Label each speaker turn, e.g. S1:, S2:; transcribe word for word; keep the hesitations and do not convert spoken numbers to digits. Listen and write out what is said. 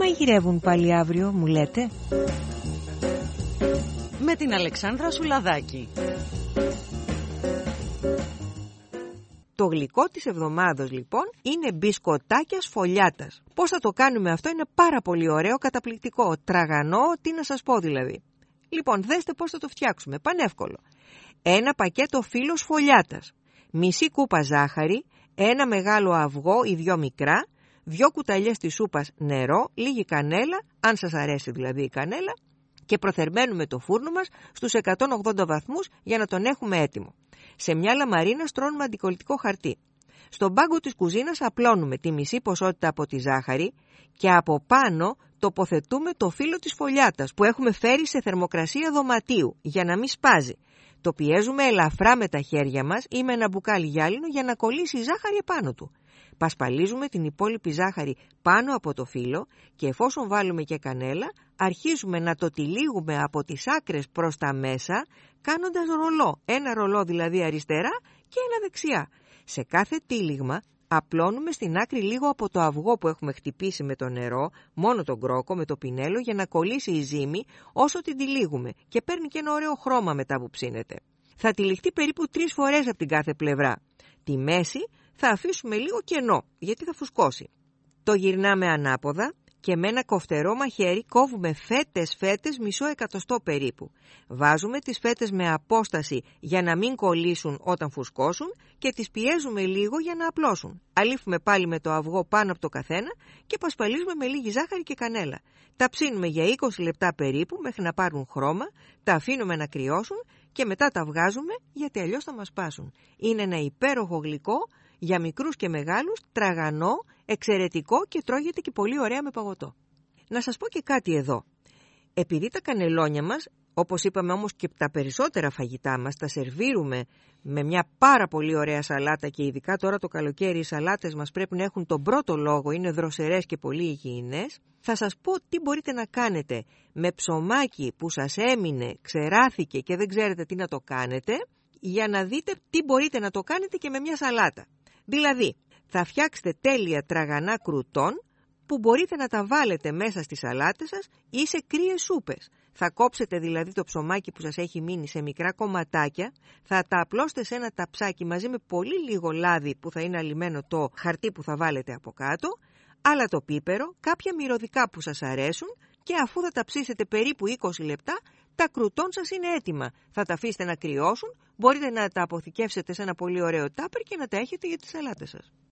S1: μαγειρεύουν πάλι αύριο, μου λέτε?
S2: Με την Αλεξάνδρα Σουλαδάκη.
S1: Το γλυκό της εβδομάδος λοιπόν είναι μπισκοτάκια σφολιάτας. Πώς θα το κάνουμε αυτό? Είναι πάρα πολύ ωραίο, καταπληκτικό, τραγανό, τι να σας πω δηλαδή. Λοιπόν, δέστε πώς θα το φτιάξουμε, πανεύκολο. Ένα πακέτο φύλλο σφολιάτας, μισή κούπα ζάχαρη, ένα μεγάλο αυγό ή δυο μικρά, δυο κουταλιές της σούπας νερό, λίγη κανέλα, αν σας αρέσει δηλαδή η κανέλα, και προθερμαίνουμε το φούρνο μας στους εκατόν ογδόντα βαθμούς για να τον έχουμε έτοιμο. Σε μια λαμαρίνα στρώνουμε αντικολλητικό χαρτί. Στον πάγκο της κουζίνας απλώνουμε τη μισή ποσότητα από τη ζάχαρη και από πάνω τοποθετούμε το φύλλο της φωλιάτας που έχουμε φέρει σε θερμοκρασία δωματίου για να μην σπάζει. Το πιέζουμε ελαφρά με τα χέρια μας ή με ένα μπουκάλι γυάλινο για να κολλήσει η ζάχαρη επάνω του. Πασπαλίζουμε την υπόλοιπη ζάχαρη πάνω από το φύλλο και εφόσον βάλουμε και κανέλα, αρχίζουμε να το τυλίγουμε από τις άκρες προς τα μέσα, κάνοντας ρολό. Ένα ρολό δηλαδή αριστερά και ένα δεξιά. Σε κάθε τύλιγμα απλώνουμε στην άκρη λίγο από το αυγό που έχουμε χτυπήσει με το νερό, μόνο τον κρόκο με το πινέλο για να κολλήσει η ζύμη όσο την τυλίγουμε και παίρνει και ένα ωραίο χρώμα μετά που ψήνεται. Θα τυλιχτεί περίπου τρεις φορές από την κάθε πλευρά. Τη μέση θα αφήσουμε λίγο κενό, γιατί θα φουσκώσει. Το γυρνάμε ανάποδα και με ένα κοφτερό μαχαίρι κόβουμε φέτες φέτες μισό εκατοστό περίπου. Βάζουμε τις φέτες με απόσταση για να μην κολλήσουν όταν φουσκώσουν και τις πιέζουμε λίγο για να απλώσουν. Αλήφουμε πάλι με το αυγό πάνω από το καθένα και πασπαλίζουμε με λίγη ζάχαρη και κανέλα. Τα ψήνουμε για είκοσι λεπτά περίπου μέχρι να πάρουν χρώμα, τα αφήνουμε να κρυώσουν και μετά τα βγάζουμε γιατί αλλιώς θα μας πάσουν. Είναι ένα υπέροχο γλυκό για μικρούς και μεγάλους, τραγανό, εξαιρετικό και τρώγεται και πολύ ωραία με παγωτό. Να σας πω και κάτι εδώ. Επειδή τα κανελόνια μας, όπως είπαμε όμως και τα περισσότερα φαγητά μας, τα σερβίρουμε με μια πάρα πολύ ωραία σαλάτα και ειδικά τώρα το καλοκαίρι οι σαλάτες μας πρέπει να έχουν τον πρώτο λόγο, είναι δροσερές και πολύ υγιεινές, θα σας πω τι μπορείτε να κάνετε με ψωμάκι που σας έμεινε, ξεράθηκε και δεν ξέρετε τι να το κάνετε, για να δείτε τι μπορείτε να το κάνετε και με μια σαλάτα. Δηλαδή, θα φτιάξετε τέλεια τραγανά κρουτών που μπορείτε να τα βάλετε μέσα στις σαλάτες σας ή σε κρύες σούπες. Θα κόψετε δηλαδή το ψωμάκι που σας έχει μείνει σε μικρά κομματάκια, θα τα απλώσετε σε ένα ταψάκι μαζί με πολύ λίγο λάδι που θα είναι αλυμένο το χαρτί που θα βάλετε από κάτω, αλλά το πίπερο, κάποια μυρωδικά που σας αρέσουν και αφού θα τα ψήσετε περίπου είκοσι λεπτά, τα κρουτών σας είναι έτοιμα. Θα τα αφήσετε να κρυώσουν, μπορείτε να τα αποθηκεύσετε σε ένα πολύ ωραίο τάπερ και να τα έχετε για τις σαλάτες σας.